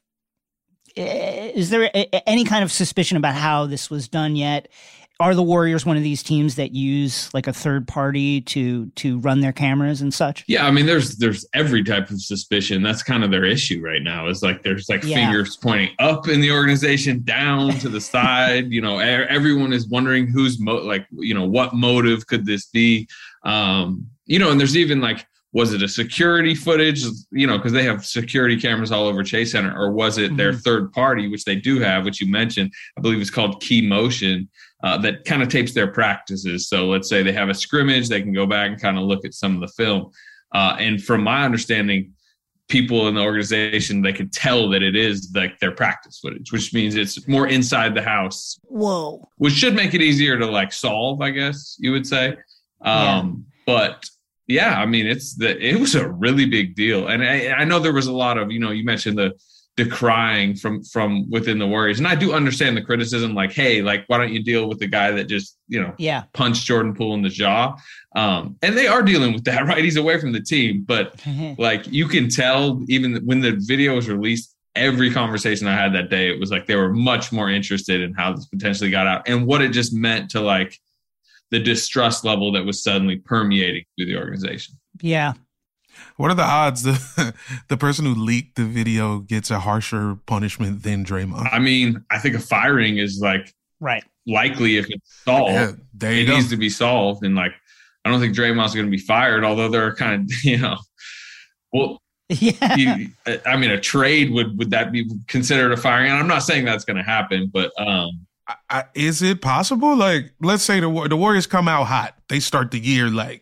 is there any kind of suspicion about how this was done yet? Are the Warriors one of these teams that use like a third party to to run their cameras and such? Yeah, I mean, there's there's every type of suspicion. That's kind of their issue right now. Is like there's like yeah. fingers pointing up in the organization, down to the side. You know, everyone is wondering who's mo- like you know what motive could this be? Um, you know, and there's even like, was it a security footage? You know, because they have security cameras all over Chase Center, or was it mm-hmm. their third party, which they do have, which you mentioned? I believe it's called Key Motion. Uh, that kind of tapes their practices. So let's say they have a scrimmage, they can go back and kind of look at some of the film. Uh, and from my understanding, people in the organization, they can tell that it is like their practice footage, which means it's more inside the house. Whoa. Which should make it easier to like solve, I guess you would say. Um, yeah. But yeah, I mean, it's the, it was a really big deal. And I, I know there was a lot of, you know, you mentioned the, decrying from from within the Warriors, and I do understand the criticism, like, hey, like, why don't you deal with the guy that just you know yeah. punched Jordan Poole in the jaw? Um, and they are dealing with that, right? He's away from the team, but like you can tell, even when the video was released, every conversation I had that day, it was like they were much more interested in how this potentially got out and what it just meant to like the distrust level that was suddenly permeating through the organization. Yeah. What are the odds the the person who leaked the video gets a harsher punishment than Draymond? I mean, I think a firing is like right likely if it's solved. Yeah, there you it go. needs to be solved, and like I don't think Draymond's going to be fired. Although they're kind of you know, well, yeah. You, I mean, a trade would would that be considered a firing? And I'm not saying that's going to happen, but um, I, I, is it possible? Like, let's say the the Warriors come out hot, they start the year like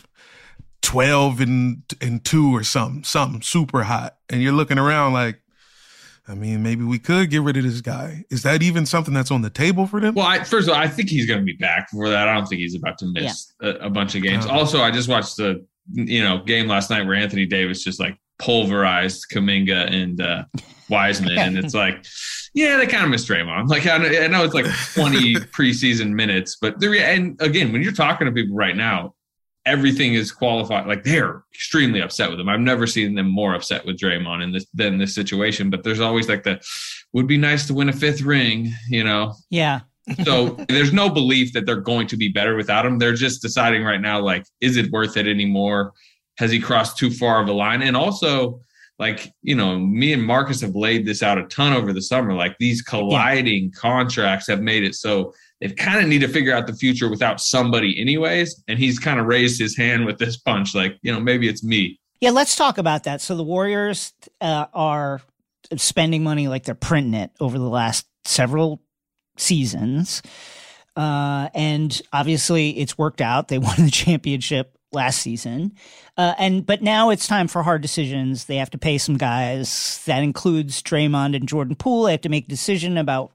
twelve and and two or something, something super hot. And you're looking around like, I mean, maybe we could get rid of this guy. Is that even something that's on the table for them? Well, I, first of all, I think he's going to be back for that. I don't think he's about to miss yeah. a, a bunch of games. Uh-huh. Also, I just watched the you know game last night where Anthony Davis just like pulverized Kuminga and uh, Wiseman. And it's like, yeah, they kind of missed Draymond. Like, I know, I know it's like twenty preseason minutes, but the and again, when you're talking to people right now, everything is qualified. Like they're extremely upset with him. I've never seen them more upset with Draymond in this than this situation. But there's always like the would be nice to win a fifth ring, you know? Yeah. So there's no belief that they're going to be better without him. They're just deciding right now, like, is it worth it anymore? Has he crossed too far of a line? And also, like, you know, me and Marcus have laid this out a ton over the summer. Like these colliding yeah. contracts have made it so they kind of need to figure out the future without somebody anyways. And he's kind of raised his hand with this punch. Like, you know, maybe it's me. Yeah, let's talk about that. So the Warriors uh, are spending money like they're printing it over the last several seasons. Uh, and obviously it's worked out. They won the championship last season. Uh, and but now it's time for hard decisions. They have to pay some guys. That includes Draymond and Jordan Poole. They have to make a decision about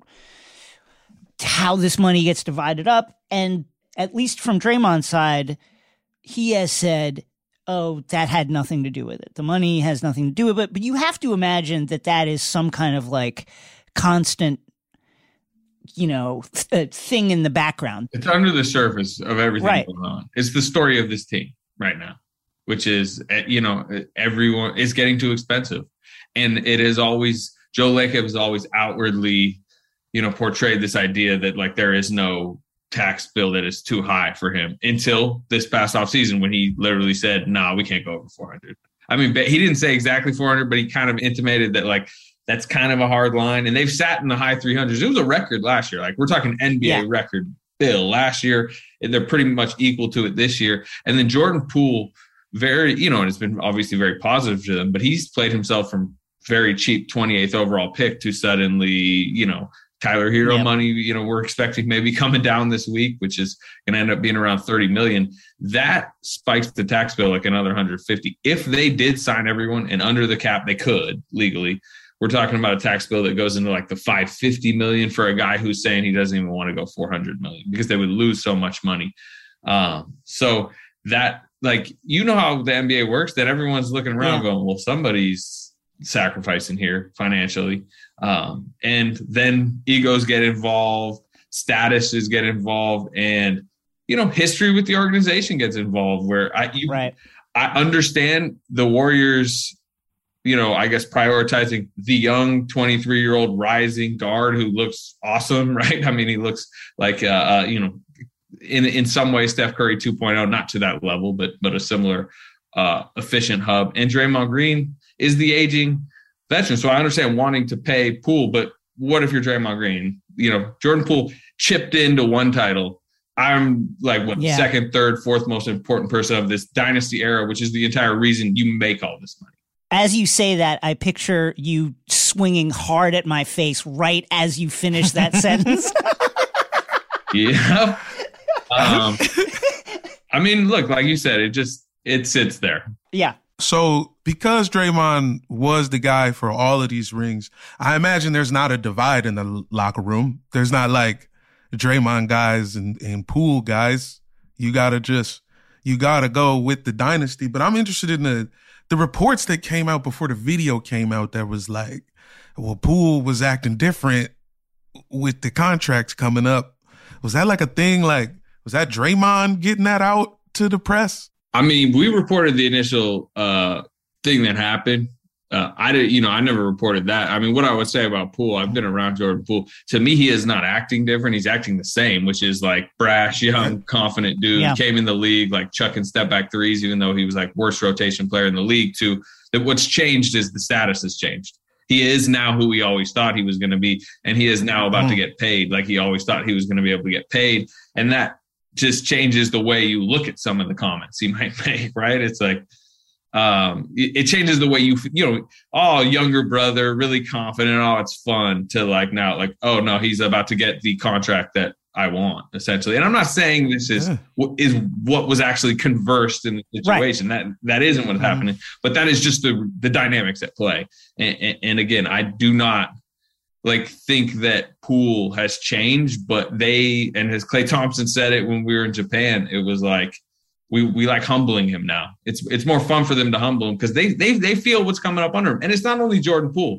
how this money gets divided up. And at least from Draymond's side, he has said, oh, that had nothing to do with it. The money has nothing to do with it. But you have to imagine that that is some kind of like constant, you know, th- thing in the background. It's under the surface of everything right. going on. It's the story of this team right now, which is, you know, everyone is getting too expensive. And it is always, Joe Lacob is always outwardly, you know, portrayed this idea that like there is no tax bill that is too high for him until this past off season when he literally said, nah, we can't go over four hundred. I mean, he didn't say exactly four hundred, but he kind of intimated that like, that's kind of a hard line. And they've sat in the high three hundreds. It was a record last year. Like we're talking N B A yeah. record bill last year. They're pretty much equal to it this year. And then Jordan Poole, very, you know, and it's been obviously very positive to them, but he's played himself from very cheap twenty-eighth overall pick to suddenly, you know, Tyler Hero yep. money, you know, we're expecting maybe coming down this week, which is going to end up being around thirty million. That spikes the tax bill like another one hundred fifty. If they did sign everyone and under the cap, they could legally, we're talking about a tax bill that goes into like the five hundred fifty million for a guy who's saying he doesn't even want to go four hundred million because they would lose so much money. Um, so that, like, you know how the N B A works, that everyone's looking around yeah. going, well, somebody's sacrificing here financially. Um, and then egos get involved, statuses get involved, and, you know, history with the organization gets involved where I, you, right. I understand the Warriors, you know, I guess prioritizing the young twenty-three year old rising guard who looks awesome, right? I mean, he looks like, uh, uh you know, in in some ways, Steph Curry two point oh, not to that level, but but a similar uh, efficient hub. And Draymond Green is the aging veteran. So I understand wanting to pay Poole, but what if you're Draymond Green? You know, Jordan Poole chipped into one title. I'm like what yeah. second, third, fourth most important person of this dynasty era, which is the entire reason you make all this money. As you say that, I picture you swinging hard at my face right as you finish that sentence. Yeah. Um, I mean, look, like you said, it just, it sits there. Yeah. So because Draymond was the guy for all of these rings, I imagine there's not a divide in the locker room. There's not like Draymond guys and, and Poole guys. You gotta just, you gotta go with the dynasty. But I'm interested in the, the reports that came out before the video came out that was like, well, Poole was acting different with the contracts coming up. Was that like a thing? Like, was that Draymond getting that out to the press? I mean, we reported the initial uh, thing that happened. Uh, I did, you know, I never reported that. I mean, what I would say about Poole, I've been around Jordan Poole. To me, he is not acting different. He's acting the same, which is like brash, young, confident dude. Yeah. Came in the league like chucking step back threes, even though he was like worst rotation player in the league. To that, what's changed is the status has changed. He is now who he always thought he was going to be, and he is now about mm. to get paid like he always thought he was going to be able to get paid, and that just changes the way you look at some of the comments he might make. Right? It's like. Um, it, it changes the way you, you know, oh, younger brother, really confident. Oh, it's fun to like now, like, oh no, he's about to get the contract that I want essentially. And I'm not saying this is, yeah. is what was actually conversed in the situation. Right. That, that isn't what's mm-hmm. happening, but that is just the, the dynamics at play. And, and, and again, I do not like think that Poole has changed, but they, and as Klay Thompson said it when we were in Japan, it was like, We we like humbling him now. It's it's more fun for them to humble him because they they they feel what's coming up under him. And it's not only Jordan Poole.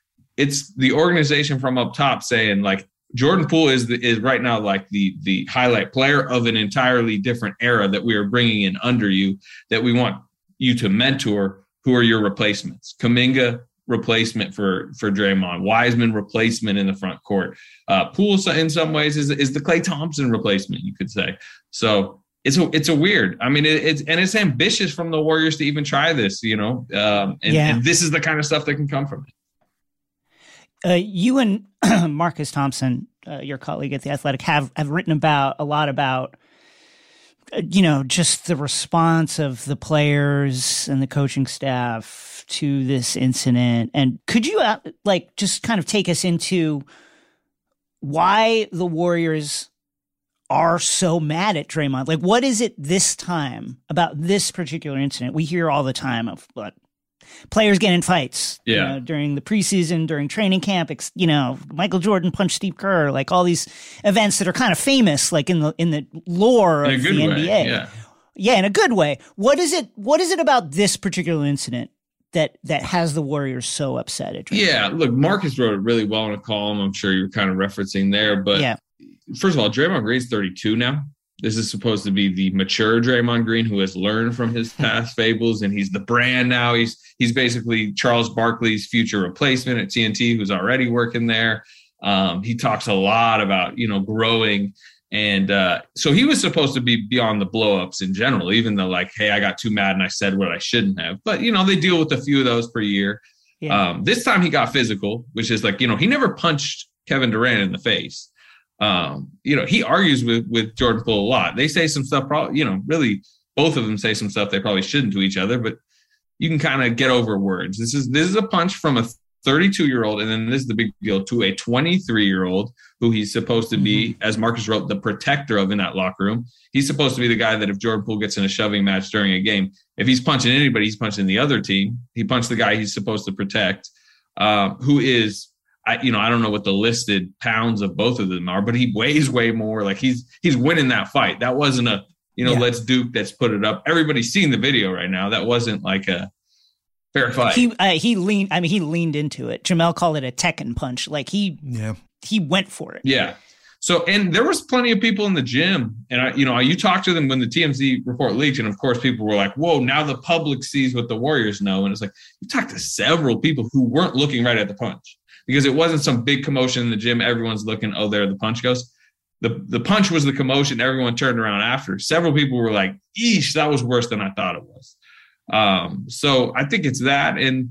It's the organization from up top saying like Jordan Poole is the, is right now like the the highlight player of an entirely different era that we are bringing in under you that we want you to mentor. Who are your replacements? Kuminga replacement for for Draymond. Wiseman replacement in the front court. Uh, Poole in some ways is is the Klay Thompson replacement, you could say. So. It's a, it's a weird, I mean, it, it's, and it's ambitious from the Warriors to even try this, you know, um, and, yeah. and this is the kind of stuff that can come from it. Uh, you and Marcus Thompson, uh, your colleague at The Athletic, have, have written about a lot about, uh, you know, just the response of the players and the coaching staff to this incident. And could you, uh, like, just kind of take us into why the Warriors are so mad at Draymond? Like, what is it this time about this particular incident? We hear all the time of what players get in fights, yeah. you know, during the preseason, during training camp. You know, Michael Jordan punched Steve Kerr, like all these events that are kind of famous, like in the in the lore of the N B A. Way, yeah. yeah, in a good way. What is it? What is it about this particular incident that that has the Warriors so upset at Draymond? Yeah, look, Marcus wrote it really well in a column. I'm sure you're kind of referencing there, but yeah. First of all, Draymond Green's thirty-two now. This is supposed to be the mature Draymond Green who has learned from his past fables, and he's the brand now. He's he's basically Charles Barkley's future replacement at T N T, who's already working there. Um, he talks a lot about, you know, growing. And uh, so he was supposed to be beyond the blow-ups in general, even though, like, hey, I got too mad and I said what I shouldn't have. But, you know, they deal with a few of those per year. Yeah. Um, this time he got physical, which is like, you know, he never punched Kevin Durant in the face. Um, you know, he argues with, with Jordan Poole a lot. They say some stuff, probably, you know, really both of them say some stuff they probably shouldn't to each other, but you can kind of get over words. This is, this is a punch from a thirty-two year old. And then this is the big deal to a twenty-three year old who he's supposed to be, mm-hmm. as Marcus wrote, the protector of in that locker room. He's supposed to be the guy that if Jordan Poole gets in a shoving match during a game, if he's punching anybody, he's punching the other team. He punched the guy he's supposed to protect. um, who is, I, you know, I don't know what the listed pounds of both of them are, but he weighs way more. Like he's he's winning that fight. That wasn't a, you know, yeah. let's Duke, let's put it up. Everybody's seen the video right now. That wasn't like a fair fight. He uh, he leaned. I mean, he leaned into it. Jamel called it a Tekken punch. Like he, yeah, he went for it. Yeah. So, and there was plenty of people in the gym, and I, you know, you talked to them when the T M Z report leaked, and of course, people were like, "Whoa!" Now the public sees what the Warriors know, and it's like you talked to several people who weren't looking right at the punch because it wasn't some big commotion in the gym. Everyone's looking, "Oh, there the punch goes." The the punch was the commotion. Everyone turned around after. Several people were like, "Eesh, that was worse than I thought it was." Um, so I think it's that, and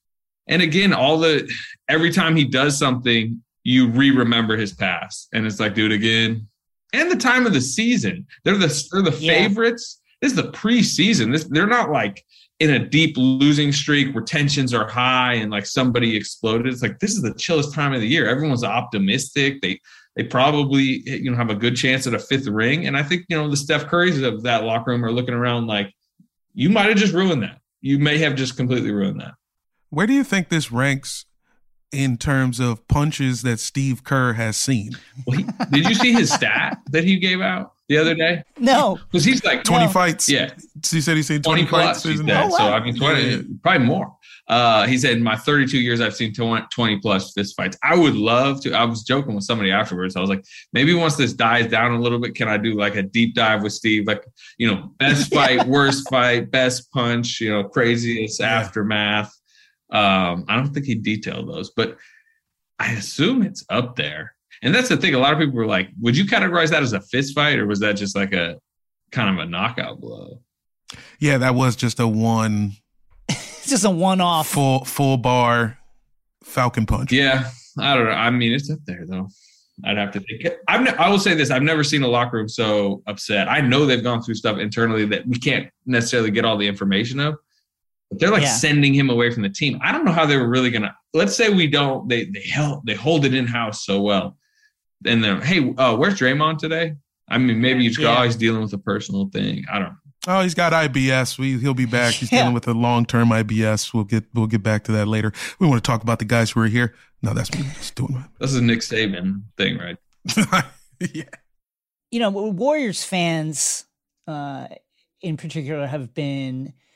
and again, all the every time he does something, you re-remember his past, and it's like, do it again. And the time of the season, they're the they're the yeah. favorites. This is the preseason. This they're not like in a deep losing streak where tensions are high and like somebody exploded. It's like this is the chillest time of the year. Everyone's optimistic. They they probably you know have a good chance at a fifth ring. And I think you know the Steph Currys of that locker room are looking around like you might have just ruined that. You may have just completely ruined that. Where do you think this ranks in terms of punches that Steve Kerr has seen? Well, he, did you see his stat that he gave out the other day? No. Because he's like twenty no. fights. Yeah. He said he seen twenty, twenty fights. Plus, he said. Oh, wow. So, I mean, twenty, yeah. probably more. Uh, he said, in my thirty-two years, I've seen twenty plus fist fights. I would love to. I was joking with somebody afterwards. I was like, maybe once this dies down a little bit, can I do like a deep dive with Steve? Like, you know, best fight, worst fight, best punch, you know, craziest yeah. aftermath. Um, I don't think he detailed those, but I assume it's up there. And that's the thing. A lot of people were like, would you categorize that as a fist fight or was that just like a kind of a knockout blow? Yeah, that was just a one. It's just a one-off. Full, full bar Falcon punch. Yeah. I don't know. I mean, it's up there though. I'd have to think. I've ne- I will say this. I've never seen a locker room so upset. I know they've gone through stuff internally that we can't necessarily get all the information of. But they're like yeah. sending him away from the team. I don't know how they were really going to – let's say we don't – they they help, they hold it in-house so well. And then, hey, uh, where's Draymond today? I mean, maybe you just yeah. go, oh, he's dealing with a personal thing. I don't know. Oh, he's got I B S. We, he'll be back. He's yeah. dealing with a long-term I B S. We'll get we'll get back to that later. We want to talk about the guys who are here. No, that's me just doing my – This is a Nick Saban thing, right? yeah. You know, Warriors fans uh, in particular have been –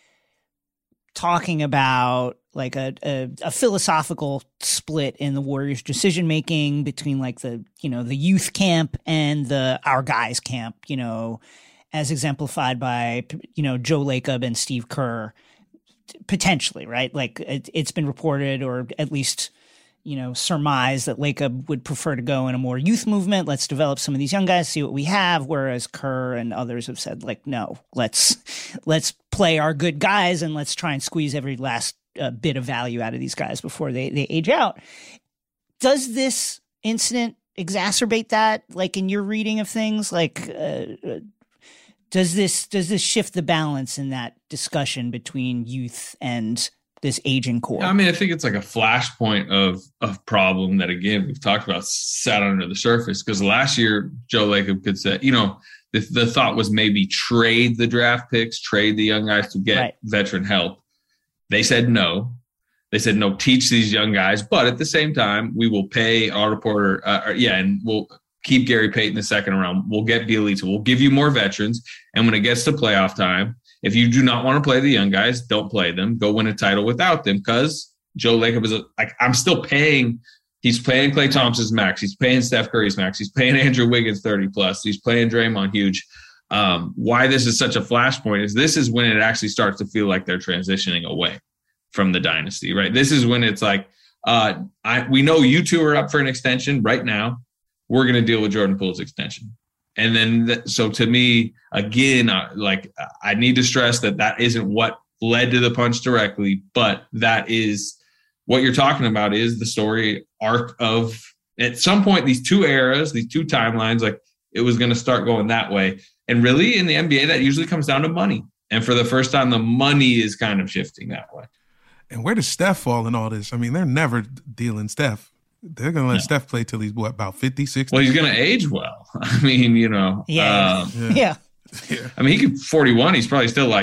talking about like a, a, a philosophical split in the Warriors decision making between like the, you know, the youth camp and the our guys camp, you know, as exemplified by, you know, Joe Lacob and Steve Kerr potentially, right? Like it, it's been reported or at least, you know, surmised that Lacob would prefer to go in a more youth movement. Let's develop some of these young guys, see what we have. Whereas Kerr and others have said like, no, let's, let's play our good guys and let's try and squeeze every last uh, bit of value out of these guys before they, they age out. Does this incident exacerbate that? Like in your reading of things, like, uh, does this, does this shift the balance in that discussion between youth and this aging core? I mean, I think it's like a flashpoint of of problem that, again, we've talked about sat under the surface because last year Joe Lacob could say, you know, the, the thought was maybe trade the draft picks, trade the young guys to get right. veteran help. They said no. They said, no, teach these young guys. But at the same time, we will pay Otto Porter. Uh, or, yeah, and we'll keep Gary Payton the second round. We'll get Bjelica. We'll give you more veterans. And when it gets to playoff time, if you do not want to play the young guys, don't play them. Go win a title without them because Joe Lacob is a, like, I'm still paying. He's paying Klay Thompson's max. He's paying Steph Curry's max. He's paying Andrew Wiggins thirty plus. He's paying Draymond huge. Um, why this is such a flashpoint is this is when it actually starts to feel like they're transitioning away from the dynasty, right? This is when it's like, uh, I, we know you two are up for an extension right now. We're going to deal with Jordan Poole's extension. And then, th- so to me, again, uh, like I need to stress that that isn't what led to the punch directly, but that is what you're talking about is the story arc of at some point, these two eras, these two timelines, like it was going to start going that way. And really in the N B A, that usually comes down to money. And for the first time, the money is kind of shifting that way. And where does Steph fall in all this? I mean, they're never dealing Steph. They're going to let no. Steph play till he's, what, about fifty, sixty? Well, he's going to age well. I mean, you know. Yeah. Um, yeah. yeah. I mean, he could forty-one. He's probably still like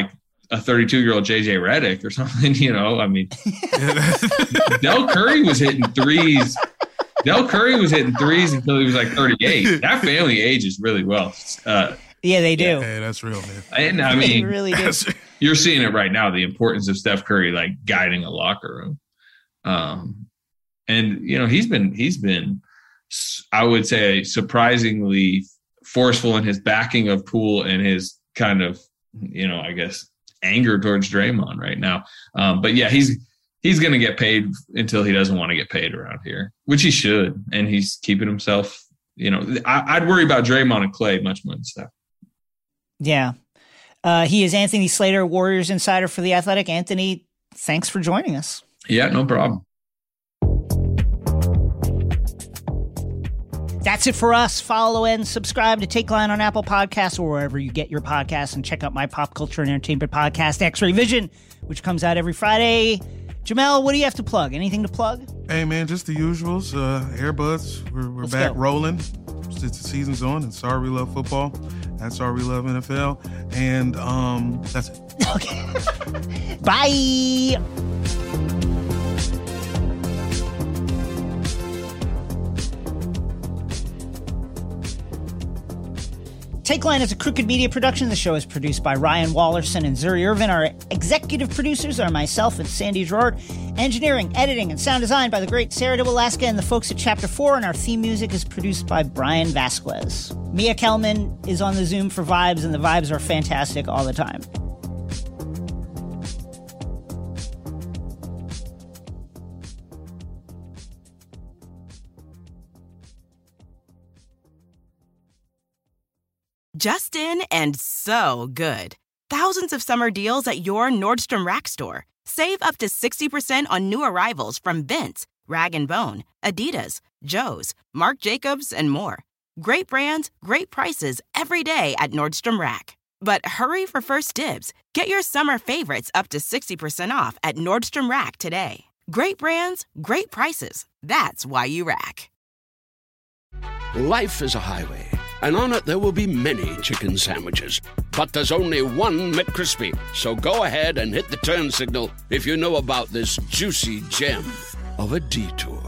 a thirty-two-year-old J J Redick or something, you know. I mean, Del Curry was hitting threes. Del Curry was hitting threes until he was like thirty-eight. That family ages really well. Uh, yeah, they do. Hey, that's real, man. And I mean, they really do. You're seeing it right now, the importance of Steph Curry, like guiding a locker room. Um, and, you know, he's been, he's been, I would say, surprisingly forceful in his backing of Poole and his kind of, you know, I guess, anger towards Draymond right now. Um, but yeah, he's, he's going to get paid until he doesn't want to get paid around here, which he should. And he's keeping himself, you know, I, I'd worry about Draymond and Clay much more than Steph. Yeah. Uh, he is Anthony Slater, Warriors insider for The Athletic. Anthony, thanks for joining us. Yeah, no problem. That's it for us. Follow and subscribe to Take Line on Apple Podcasts or wherever you get your podcasts, and check out my pop culture and entertainment podcast, X-Ray Vision, which comes out every Friday. Jamel, what do you have to plug? Anything to plug? Hey, man, just the usuals. Uh, Airbuds, we're, we're Let's back go. rolling. It's the season's on, and Sorry We Love Football. That's Sorry We Love N F L. And um, that's it. Okay. Bye. Take Line is a Crooked Media production. The show is produced by Ryan Wallerson and Zuri Irvin. Our executive producers are myself and Sandy Gerard. Engineering, editing, and sound design by the great Sarah de Alaska and the folks at Chapter four. And our theme music is produced by Brian Vasquez. Mia Kelman is on the Zoom for vibes, and the vibes are fantastic all the time. Justin and so good. Thousands of summer deals at your Nordstrom Rack store. Save up to sixty percent on new arrivals from Vince, Rag and Bone, Adidas, Joe's, Marc Jacobs, and more. Great brands, great prices every day at Nordstrom Rack. But hurry for first dibs. Get your summer favorites up to sixty percent off at Nordstrom Rack today. Great brands, great prices. That's why you rack. Life is a highway, and on it there will be many chicken sandwiches. But there's only one McCrispy. So go ahead and hit the turn signal if you know about this juicy gem of a detour.